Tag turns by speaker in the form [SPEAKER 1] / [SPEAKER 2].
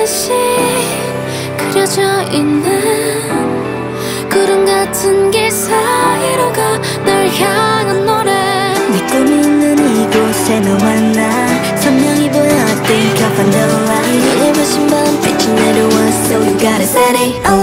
[SPEAKER 1] 다시 그려져 있는 구름 같은 길 사이로 가 널 향한 노래.
[SPEAKER 2] 네 꿈이 있는 이곳에 너와 나 선명히 보여. I think I found the light.
[SPEAKER 1] 눈이 부신 밤 빛이 내려와 So you gotta set it alight.